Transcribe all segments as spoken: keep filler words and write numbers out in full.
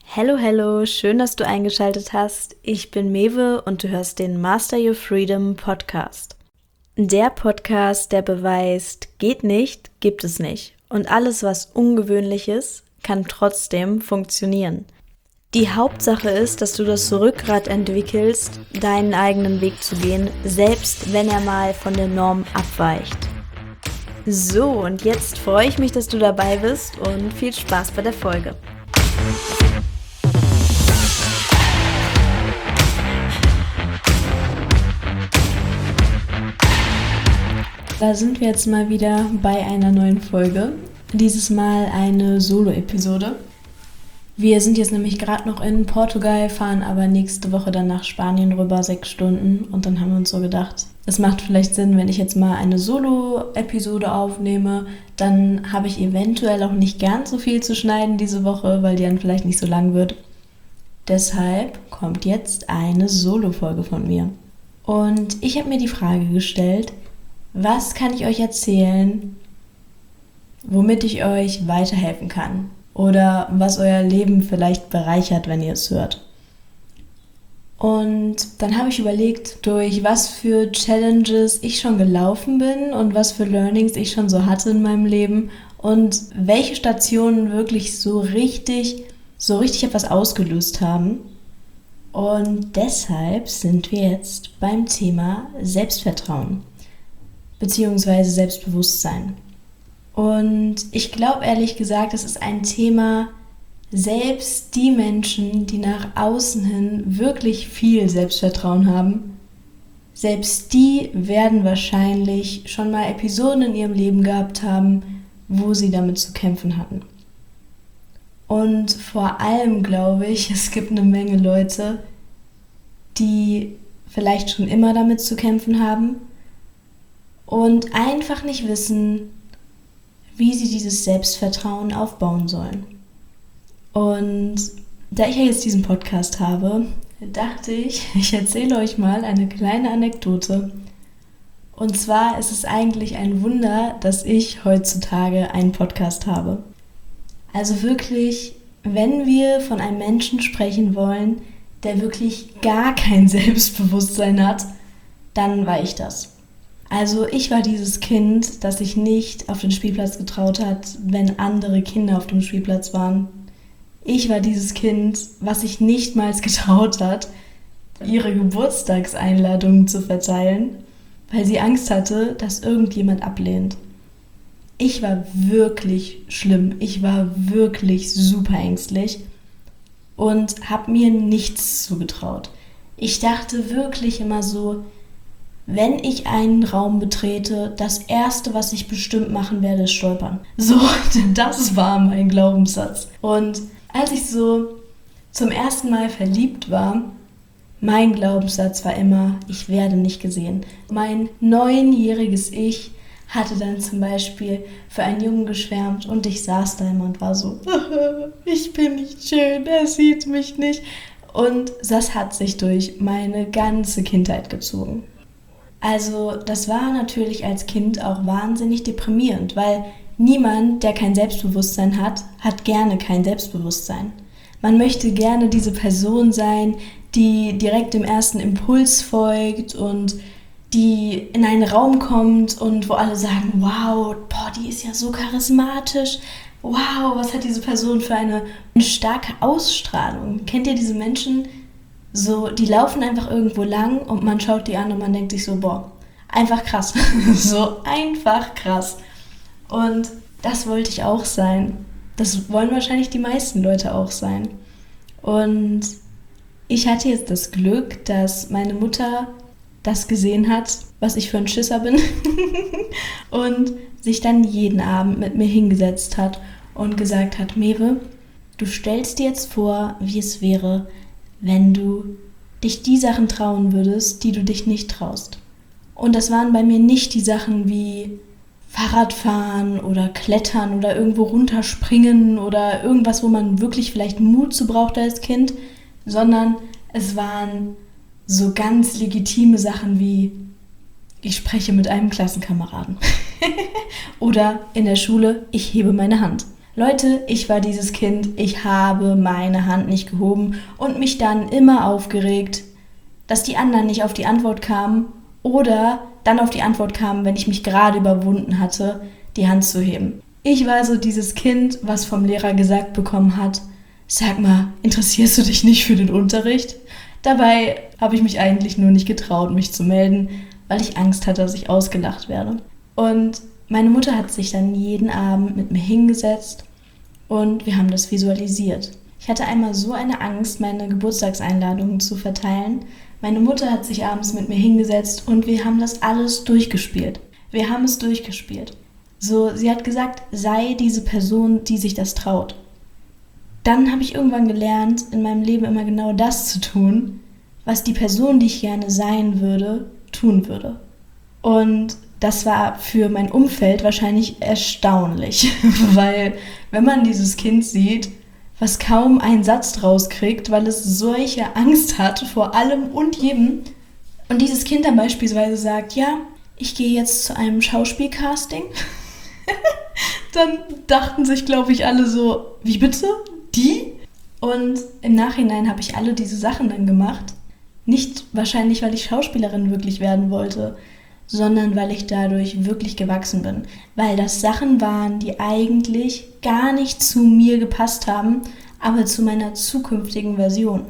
Hello, hello, schön, dass du eingeschaltet hast. Ich bin Mewe und du hörst den Master Your Freedom Podcast. Der Podcast, der beweist, geht nicht, gibt es nicht. Und alles, was ungewöhnlich ist, kann trotzdem funktionieren. Die Hauptsache ist, dass du das Rückgrat entwickelst, deinen eigenen Weg zu gehen, selbst wenn er mal von der Norm abweicht. So, und jetzt freue ich mich, dass du dabei bist und viel Spaß bei der Folge. Da sind wir jetzt mal wieder bei einer neuen Folge. Dieses Mal eine Solo-Episode. Wir sind jetzt nämlich gerade noch in Portugal, fahren aber nächste Woche dann nach Spanien rüber, sechs Stunden. Und dann haben wir uns so gedacht, es macht vielleicht Sinn, wenn ich jetzt mal eine Solo-Episode aufnehme. Dann habe ich eventuell auch nicht ganz so viel zu schneiden diese Woche, weil die dann vielleicht nicht so lang wird. Deshalb kommt jetzt eine Solo-Folge von mir. Und ich habe mir die Frage gestellt, was kann ich euch erzählen, womit ich euch weiterhelfen kann? Oder was euer Leben vielleicht bereichert, wenn ihr es hört? Und dann habe ich überlegt, durch was für Challenges ich schon gelaufen bin und was für Learnings ich schon so hatte in meinem Leben und welche Stationen wirklich so richtig, so richtig etwas ausgelöst haben. Und deshalb sind wir jetzt beim Thema Selbstvertrauen beziehungsweise Selbstbewusstsein. Und ich glaube ehrlich gesagt, es ist ein Thema, selbst die Menschen, die nach außen hin wirklich viel Selbstvertrauen haben, selbst die werden wahrscheinlich schon mal Episoden in ihrem Leben gehabt haben, wo sie damit zu kämpfen hatten. Und vor allem glaube ich, es gibt eine Menge Leute, die vielleicht schon immer damit zu kämpfen haben und einfach nicht wissen, wie sie dieses Selbstvertrauen aufbauen sollen. Und da ich ja jetzt diesen Podcast habe, dachte ich, ich erzähle euch mal eine kleine Anekdote. Und zwar ist es eigentlich ein Wunder, dass ich heutzutage einen Podcast habe. Also wirklich, wenn wir von einem Menschen sprechen wollen, der wirklich gar kein Selbstbewusstsein hat, dann war ich das. Also ich war dieses Kind, das sich nicht auf den Spielplatz getraut hat, wenn andere Kinder auf dem Spielplatz waren. Ich war dieses Kind, was sich nicht mal getraut hat, ihre Geburtstagseinladungen zu verteilen, weil sie Angst hatte, dass irgendjemand ablehnt. Ich war wirklich schlimm. Ich war wirklich super ängstlich und habe mir nichts zugetraut. Ich dachte wirklich immer so, wenn ich einen Raum betrete, das Erste, was ich bestimmt machen werde, ist stolpern. So, das war mein Glaubenssatz. Und als ich so zum ersten Mal verliebt war, mein Glaubenssatz war immer, ich werde nicht gesehen. Mein neunjähriges Ich hatte dann zum Beispiel für einen Jungen geschwärmt und ich saß da immer und war so, ich bin nicht schön, er sieht mich nicht. Und das hat sich durch meine ganze Kindheit gezogen. Also das war natürlich als Kind auch wahnsinnig deprimierend, weil niemand, der kein Selbstbewusstsein hat, hat gerne kein Selbstbewusstsein. Man möchte gerne diese Person sein, die direkt dem ersten Impuls folgt und die in einen Raum kommt und wo alle sagen, wow, boah, die ist ja so charismatisch, wow, was hat diese Person für eine starke Ausstrahlung. Kennt ihr diese Menschen? So, die laufen einfach irgendwo lang und man schaut die an und man denkt sich so, boah, einfach krass. So einfach krass. Und das wollte ich auch sein. Das wollen wahrscheinlich die meisten Leute auch sein. Und ich hatte jetzt das Glück, dass meine Mutter das gesehen hat, was ich für ein Schisser bin und sich dann jeden Abend mit mir hingesetzt hat und gesagt hat, Mewe, du stellst dir jetzt vor, wie es wäre, wenn du dich die Sachen trauen würdest, die du dich nicht traust. Und das waren bei mir nicht die Sachen wie Fahrradfahren oder Klettern oder irgendwo runterspringen oder irgendwas, wo man wirklich vielleicht Mut zu braucht als Kind, sondern es waren so ganz legitime Sachen wie ich spreche mit einem Klassenkameraden oder in der Schule, ich hebe meine Hand. Leute, ich war dieses Kind, ich habe meine Hand nicht gehoben und mich dann immer aufgeregt, dass die anderen nicht auf die Antwort kamen oder dann auf die Antwort kamen, wenn ich mich gerade überwunden hatte, die Hand zu heben. Ich war so dieses Kind, was vom Lehrer gesagt bekommen hat, sag mal, interessierst du dich nicht für den Unterricht? Dabei habe ich mich eigentlich nur nicht getraut, mich zu melden, weil ich Angst hatte, dass ich ausgelacht werde. Und meine Mutter hat sich dann jeden Abend mit mir hingesetzt und wir haben das visualisiert. Ich hatte einmal so eine Angst, meine Geburtstagseinladungen zu verteilen. Meine Mutter hat sich abends mit mir hingesetzt und wir haben das alles durchgespielt. Wir haben es durchgespielt. So, sie hat gesagt, sei diese Person, die sich das traut. Dann habe ich irgendwann gelernt, in meinem Leben immer genau das zu tun, was die Person, die ich gerne sein würde, tun würde. Und das war für mein Umfeld wahrscheinlich erstaunlich, weil wenn man dieses Kind sieht, was kaum einen Satz draus kriegt, weil es solche Angst hat vor allem und jedem, und dieses Kind dann beispielsweise sagt, ja, ich gehe jetzt zu einem Schauspielcasting, dann dachten sich, glaube ich, alle so, wie bitte? Die? Und im Nachhinein habe ich alle diese Sachen dann gemacht. Nicht wahrscheinlich, weil ich Schauspielerin wirklich werden wollte, sondern weil ich dadurch wirklich gewachsen bin. Weil das Sachen waren, die eigentlich gar nicht zu mir gepasst haben, aber zu meiner zukünftigen Version.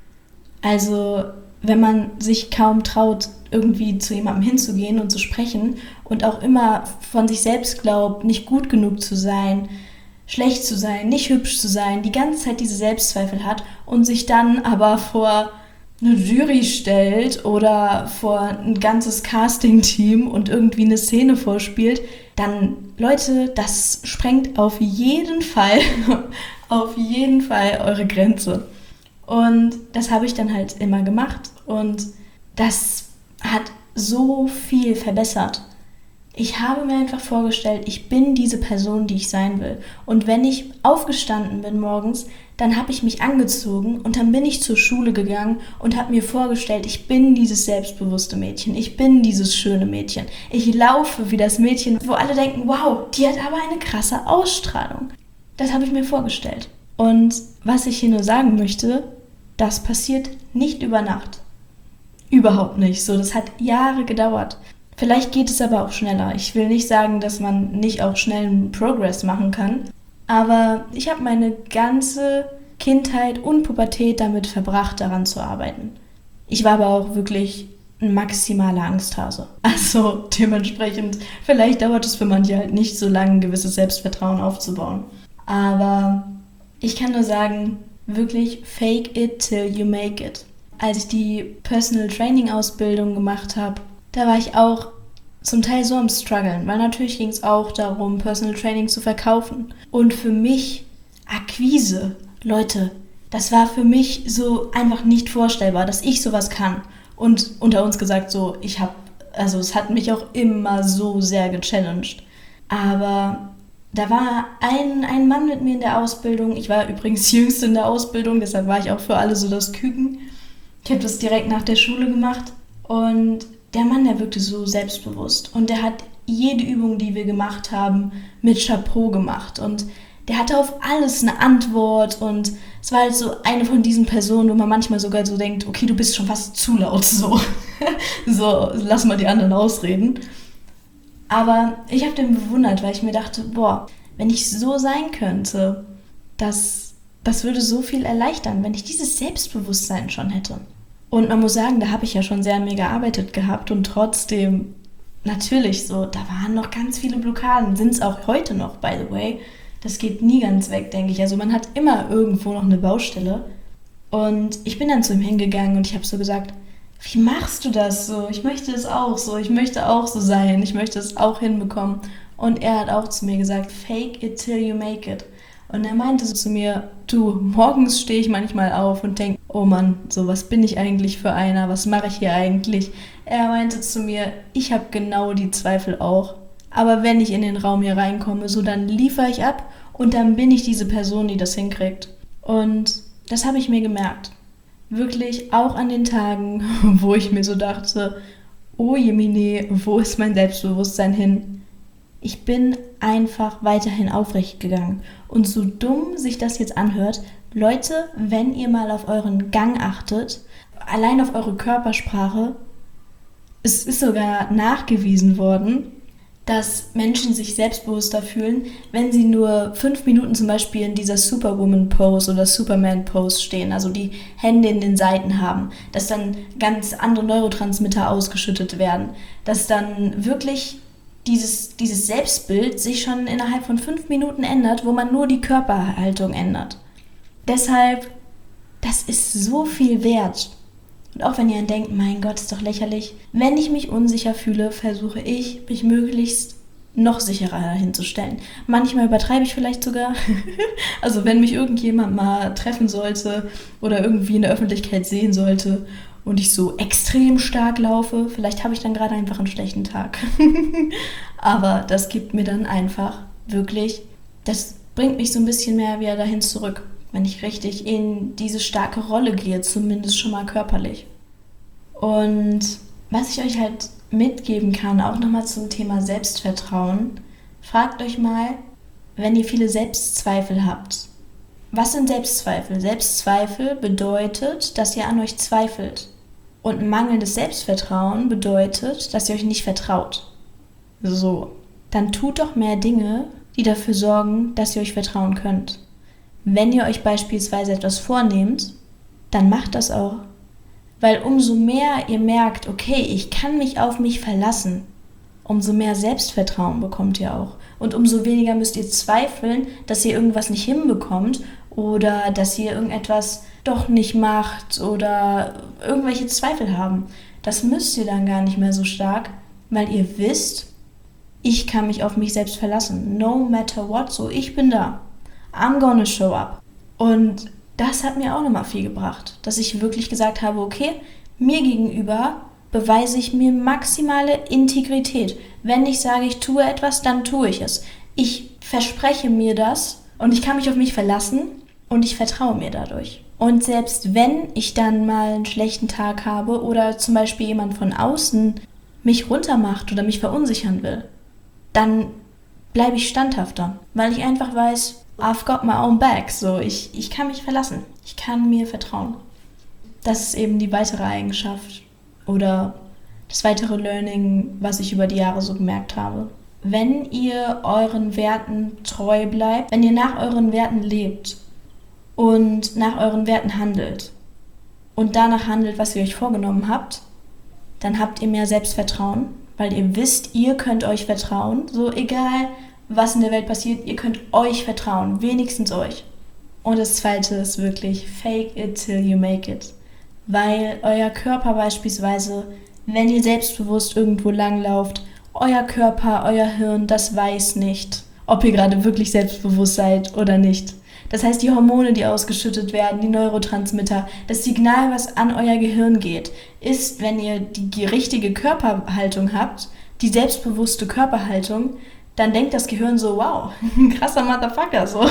Also, wenn man sich kaum traut, irgendwie zu jemandem hinzugehen und zu sprechen und auch immer von sich selbst glaubt, nicht gut genug zu sein, schlecht zu sein, nicht hübsch zu sein, die ganze Zeit diese Selbstzweifel hat und sich dann aber vor eine Jury stellt oder vor ein ganzes Casting-Team und irgendwie eine Szene vorspielt, dann, Leute, das sprengt auf jeden Fall, auf jeden Fall eure Grenze. Und das habe ich dann halt immer gemacht und das hat so viel verbessert. Ich habe mir einfach vorgestellt, ich bin diese Person, die ich sein will. Und wenn ich aufgestanden bin morgens, dann habe ich mich angezogen und dann bin ich zur Schule gegangen und habe mir vorgestellt, ich bin dieses selbstbewusste Mädchen, ich bin dieses schöne Mädchen. Ich laufe wie das Mädchen, wo alle denken, wow, die hat aber eine krasse Ausstrahlung. Das habe ich mir vorgestellt. Und was ich hier nur sagen möchte, das passiert nicht über Nacht. Überhaupt nicht. So, das hat Jahre gedauert. Vielleicht geht es aber auch schneller. Ich will nicht sagen, dass man nicht auch schnell einen Progress machen kann. Aber ich habe meine ganze Kindheit und Pubertät damit verbracht, daran zu arbeiten. Ich war aber auch wirklich ein maximaler Angsthase. Also dementsprechend, vielleicht dauert es für manche halt nicht so lange, ein gewisses Selbstvertrauen aufzubauen. Aber ich kann nur sagen, wirklich fake it till you make it. Als ich die Personal Training Ausbildung gemacht habe, da war ich auch zum Teil so am struggeln, weil natürlich ging es auch darum, Personal Training zu verkaufen. Und für mich, Akquise, Leute, das war für mich so einfach nicht vorstellbar, dass ich sowas kann. Und unter uns gesagt so, ich habe, also es hat mich auch immer so sehr gechallenged. Aber da war ein, ein Mann mit mir in der Ausbildung, ich war übrigens jüngste in der Ausbildung, deshalb war ich auch für alle so das Küken. Ich habe das direkt nach der Schule gemacht und der Mann, der wirkte so selbstbewusst und der hat jede Übung, die wir gemacht haben, mit Chapeau gemacht und der hatte auf alles eine Antwort und es war halt so eine von diesen Personen, wo man manchmal sogar so denkt, okay, du bist schon fast zu laut, so, so lass mal die anderen ausreden. Aber ich habe den bewundert, weil ich mir dachte, boah, wenn ich so sein könnte, das, das würde so viel erleichtern, wenn ich dieses Selbstbewusstsein schon hätte. Und man muss sagen, da habe ich ja schon sehr an mir gearbeitet gehabt und trotzdem natürlich so, da waren noch ganz viele Blockaden, sind es auch heute noch, by the way. Das geht nie ganz weg, denke ich. Also man hat immer irgendwo noch eine Baustelle. Und ich bin dann zu ihm hingegangen und ich habe so gesagt, wie machst du das so? Ich möchte es auch so, ich möchte auch so sein, ich möchte es auch hinbekommen. Und er hat auch zu mir gesagt, fake it till you make it. Und er meinte so zu mir, du, morgens stehe ich manchmal auf und denke, oh Mann, so was bin ich eigentlich für einer, was mache ich hier eigentlich? Er meinte zu mir, ich habe genau die Zweifel auch, aber wenn ich in den Raum hier reinkomme, so dann liefere ich ab und dann bin ich diese Person, die das hinkriegt. Und das habe ich mir gemerkt. Wirklich auch an den Tagen, wo ich mir so dachte, oh Jemine, wo ist mein Selbstbewusstsein hin? Ich bin einfach weiterhin aufrecht gegangen. Und so dumm sich das jetzt anhört, Leute, wenn ihr mal auf euren Gang achtet, allein auf eure Körpersprache, es ist sogar nachgewiesen worden, dass Menschen sich selbstbewusster fühlen, wenn sie nur fünf Minuten zum Beispiel in dieser Superwoman-Pose oder Superman-Pose stehen, also die Hände in den Seiten haben, dass dann ganz andere Neurotransmitter ausgeschüttet werden, dass dann wirklich dieses, dieses Selbstbild sich schon innerhalb von fünf Minuten ändert, wo man nur die Körperhaltung ändert. Deshalb, das ist so viel wert. Und auch wenn ihr denkt, mein Gott, ist doch lächerlich, wenn ich mich unsicher fühle, versuche ich, mich möglichst noch sicherer hinzustellen. Manchmal übertreibe ich vielleicht sogar. Also wenn mich irgendjemand mal treffen sollte oder irgendwie in der Öffentlichkeit sehen sollte und ich so extrem stark laufe, vielleicht habe ich dann gerade einfach einen schlechten Tag. Aber das gibt mir dann einfach wirklich, das bringt mich so ein bisschen mehr wieder dahin zurück, wenn ich richtig in diese starke Rolle gehe, zumindest schon mal körperlich. Und was ich euch halt mitgeben kann, auch nochmal zum Thema Selbstvertrauen, fragt euch mal, wenn ihr viele Selbstzweifel habt. Was sind Selbstzweifel? Selbstzweifel bedeutet, dass ihr an euch zweifelt. Und mangelndes Selbstvertrauen bedeutet, dass ihr euch nicht vertraut. So, dann tut doch mehr Dinge, die dafür sorgen, dass ihr euch vertrauen könnt. Wenn ihr euch beispielsweise etwas vornehmt, dann macht das auch. Weil umso mehr ihr merkt, okay, ich kann mich auf mich verlassen, umso mehr Selbstvertrauen bekommt ihr auch. Und umso weniger müsst ihr zweifeln, dass ihr irgendwas nicht hinbekommt oder dass ihr irgendetwas doch nicht macht oder irgendwelche Zweifel haben. Das müsst ihr dann gar nicht mehr so stark, weil ihr wisst, ich kann mich auf mich selbst verlassen. No matter what, so ich bin da. I'm gonna show up. Und das hat mir auch nochmal viel gebracht, dass ich wirklich gesagt habe, okay, mir gegenüber beweise ich mir maximale Integrität. Wenn ich sage, ich tue etwas, dann tue ich es. Ich verspreche mir das und ich kann mich auf mich verlassen und ich vertraue mir dadurch. Und selbst wenn ich dann mal einen schlechten Tag habe oder zum Beispiel jemand von außen mich runtermacht oder mich verunsichern will, dann bleibe ich standhafter, weil ich einfach weiß, I've got my own back, so ich, ich kann mich verlassen, ich kann mir vertrauen. Das ist eben die weitere Eigenschaft oder das weitere Learning, was ich über die Jahre so gemerkt habe. Wenn ihr euren Werten treu bleibt, wenn ihr nach euren Werten lebt und nach euren Werten handelt und danach handelt, was ihr euch vorgenommen habt, dann habt ihr mehr Selbstvertrauen, weil ihr wisst, ihr könnt euch vertrauen, so egal was in der Welt passiert, ihr könnt euch vertrauen, wenigstens euch. Und das zweite ist wirklich fake it till you make it. Weil euer Körper beispielsweise, wenn ihr selbstbewusst irgendwo langlauft, euer Körper, euer Hirn, das weiß nicht, ob ihr gerade wirklich selbstbewusst seid oder nicht. Das heißt, die Hormone, die ausgeschüttet werden, die Neurotransmitter, das Signal, was an euer Gehirn geht, ist, wenn ihr die richtige Körperhaltung habt, die selbstbewusste Körperhaltung, dann denkt das Gehirn so, wow, krasser Motherfucker, so.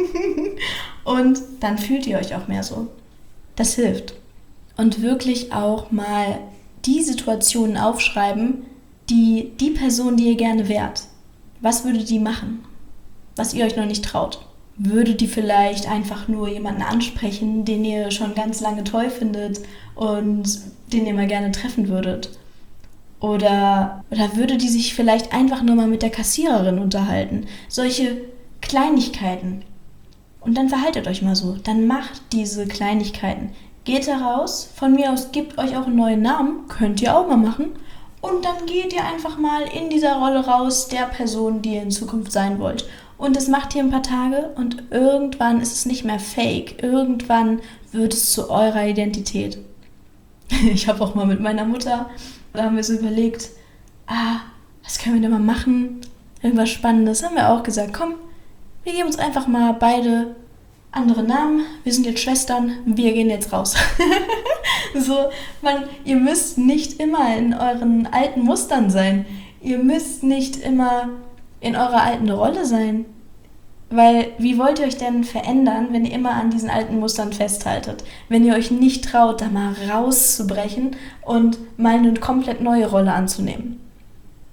Und dann fühlt ihr euch auch mehr so. Das hilft. Und wirklich auch mal die Situationen aufschreiben, die die Person, die ihr gerne wärt. Was würde die machen, was ihr euch noch nicht traut? Würde die vielleicht einfach nur jemanden ansprechen, den ihr schon ganz lange toll findet und den ihr mal gerne treffen würdet? Oder, oder würde die sich vielleicht einfach nur mal mit der Kassiererin unterhalten? Solche Kleinigkeiten. Und dann verhaltet euch mal so. Dann macht diese Kleinigkeiten. Geht da raus. Von mir aus gebt euch auch einen neuen Namen. Könnt ihr auch mal machen. Und dann geht ihr einfach mal in dieser Rolle raus, der Person, die ihr in Zukunft sein wollt. Und das macht ihr ein paar Tage und irgendwann ist es nicht mehr fake. Irgendwann wird es zu eurer Identität. Ich habe auch mal mit meiner Mutter, da haben wir so überlegt, ah, was können wir denn mal machen? Irgendwas Spannendes. Haben wir auch gesagt, komm, wir geben uns einfach mal beide andere Namen. Wir sind jetzt Schwestern, wir gehen jetzt raus. So, man, ihr müsst nicht immer in euren alten Mustern sein. Ihr müsst nicht immer in eurer alten Rolle sein. Weil, wie wollt ihr euch denn verändern, wenn ihr immer an diesen alten Mustern festhaltet? Wenn ihr euch nicht traut, da mal rauszubrechen und mal eine komplett neue Rolle anzunehmen.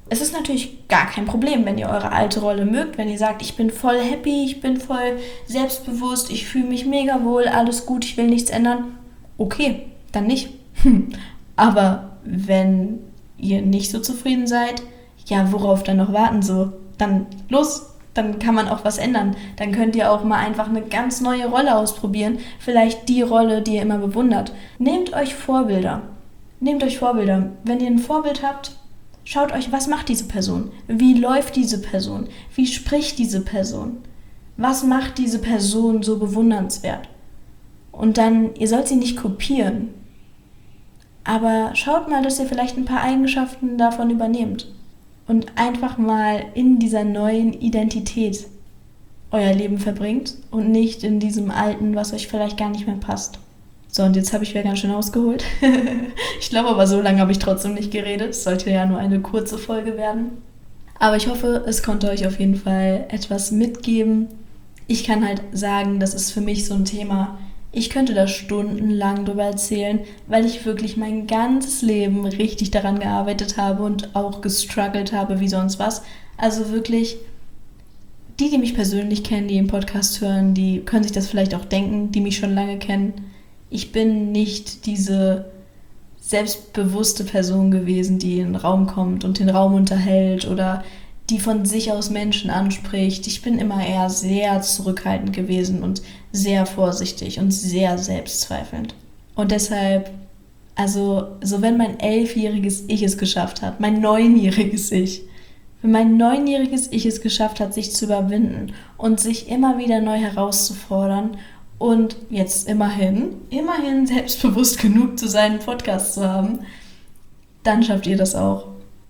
Es ist natürlich gar kein Problem, wenn ihr eure alte Rolle mögt, wenn ihr sagt, ich bin voll happy, ich bin voll selbstbewusst, ich fühle mich mega wohl, alles gut, ich will nichts ändern. Okay, dann nicht. Aber wenn ihr nicht so zufrieden seid, ja, worauf dann noch warten so? Dann los, dann kann man auch was ändern. Dann könnt ihr auch mal einfach eine ganz neue Rolle ausprobieren. Vielleicht die Rolle, die ihr immer bewundert. Nehmt euch Vorbilder. Nehmt euch Vorbilder. Wenn ihr ein Vorbild habt, schaut euch, was macht diese Person? Wie läuft diese Person? Wie spricht diese Person? Was macht diese Person so bewundernswert? Und dann, ihr sollt sie nicht kopieren. Aber schaut mal, dass ihr vielleicht ein paar Eigenschaften davon übernehmt. Und einfach mal in dieser neuen Identität euer Leben verbringt und nicht in diesem alten, was euch vielleicht gar nicht mehr passt. So, und jetzt habe ich wieder ganz schön ausgeholt. Ich glaube aber, so lange habe ich trotzdem nicht geredet. Es sollte ja nur eine kurze Folge werden. Aber ich hoffe, es konnte euch auf jeden Fall etwas mitgeben. Ich kann halt sagen, das ist für mich so ein Thema, ich könnte da stundenlang drüber erzählen, weil ich wirklich mein ganzes Leben richtig daran gearbeitet habe und auch gestruggelt habe wie sonst was. Also wirklich, die, die mich persönlich kennen, die den Podcast hören, die können sich das vielleicht auch denken, die mich schon lange kennen. Ich bin nicht diese selbstbewusste Person gewesen, die in den Raum kommt und den Raum unterhält oder die von sich aus Menschen anspricht. Ich bin immer eher sehr zurückhaltend gewesen und sehr vorsichtig und sehr selbstzweifelnd. Und deshalb, also, so wenn mein elfjähriges Ich es geschafft hat, mein neunjähriges Ich, wenn mein neunjähriges Ich es geschafft hat, sich zu überwinden und sich immer wieder neu herauszufordern und jetzt immerhin, immerhin selbstbewusst genug zu sein, einen Podcast zu haben, dann schafft ihr das auch.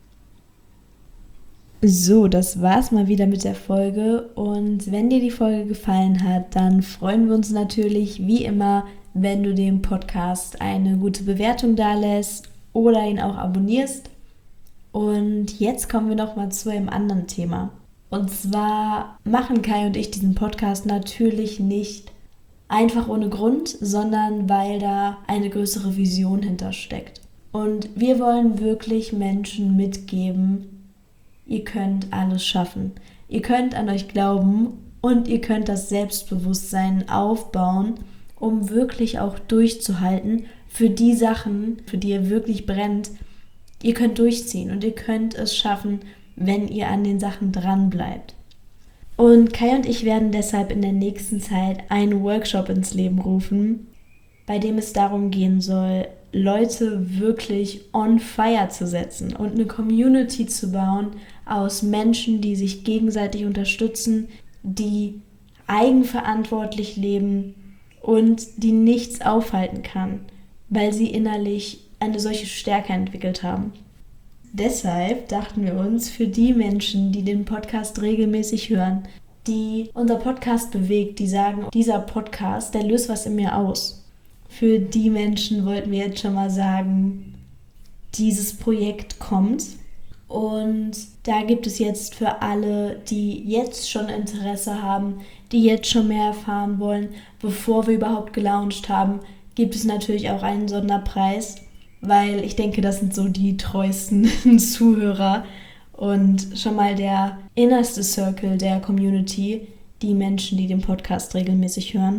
So, das war's mal wieder mit der Folge und wenn dir die Folge gefallen hat, dann freuen wir uns natürlich wie immer, wenn du dem Podcast eine gute Bewertung dalässt oder ihn auch abonnierst. Und jetzt kommen wir nochmal zu einem anderen Thema. Und zwar machen Kai und ich diesen Podcast natürlich nicht einfach ohne Grund, sondern weil da eine größere Vision hintersteckt. Und wir wollen wirklich Menschen mitgeben, ihr könnt alles schaffen. Ihr könnt an euch glauben und ihr könnt das Selbstbewusstsein aufbauen, um wirklich auch durchzuhalten für die Sachen, für die ihr wirklich brennt. Ihr könnt durchziehen und ihr könnt es schaffen, wenn ihr an den Sachen dran bleibt. Und Kai und ich werden deshalb in der nächsten Zeit einen Workshop ins Leben rufen, bei dem es darum gehen soll, Leute wirklich on fire zu setzen und eine Community zu bauen aus Menschen, die sich gegenseitig unterstützen, die eigenverantwortlich leben und die nichts aufhalten kann, weil sie innerlich eine solche Stärke entwickelt haben. Deshalb dachten wir uns, für die Menschen, die den Podcast regelmäßig hören, die unser Podcast bewegt, die sagen, dieser Podcast, der löst was in mir aus. Für die Menschen wollten wir jetzt schon mal sagen, dieses Projekt kommt. Und da gibt es jetzt für alle, die jetzt schon Interesse haben, die jetzt schon mehr erfahren wollen, bevor wir überhaupt gelauncht haben, gibt es natürlich auch einen Sonderpreis, weil ich denke, das sind so die treuesten Zuhörer und schon mal der innerste Circle der Community, die Menschen, die den Podcast regelmäßig hören.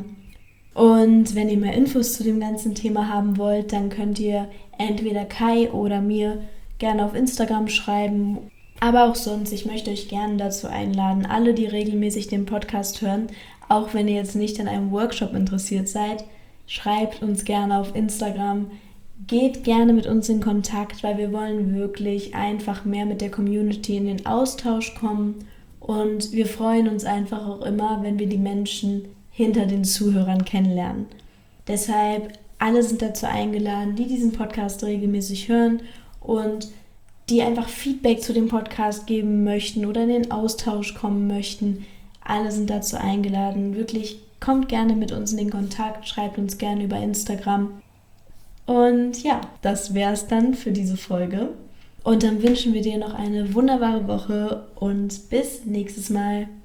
Und wenn ihr mehr Infos zu dem ganzen Thema haben wollt, dann könnt ihr entweder Kai oder mir gerne auf Instagram schreiben. Aber auch sonst, ich möchte euch gerne dazu einladen, alle, die regelmäßig den Podcast hören, auch wenn ihr jetzt nicht an einem Workshop interessiert seid, schreibt uns gerne auf Instagram. Geht gerne mit uns in Kontakt, weil wir wollen wirklich einfach mehr mit der Community in den Austausch kommen. Und wir freuen uns einfach auch immer, wenn wir die Menschen hinter den Zuhörern kennenlernen. Deshalb, alle sind dazu eingeladen, die diesen Podcast regelmäßig hören und die einfach Feedback zu dem Podcast geben möchten oder in den Austausch kommen möchten. Alle sind dazu eingeladen. Wirklich, kommt gerne mit uns in den Kontakt, schreibt uns gerne über Instagram. Und ja, das wäre es dann für diese Folge. Und dann wünschen wir dir noch eine wunderbare Woche und bis nächstes Mal.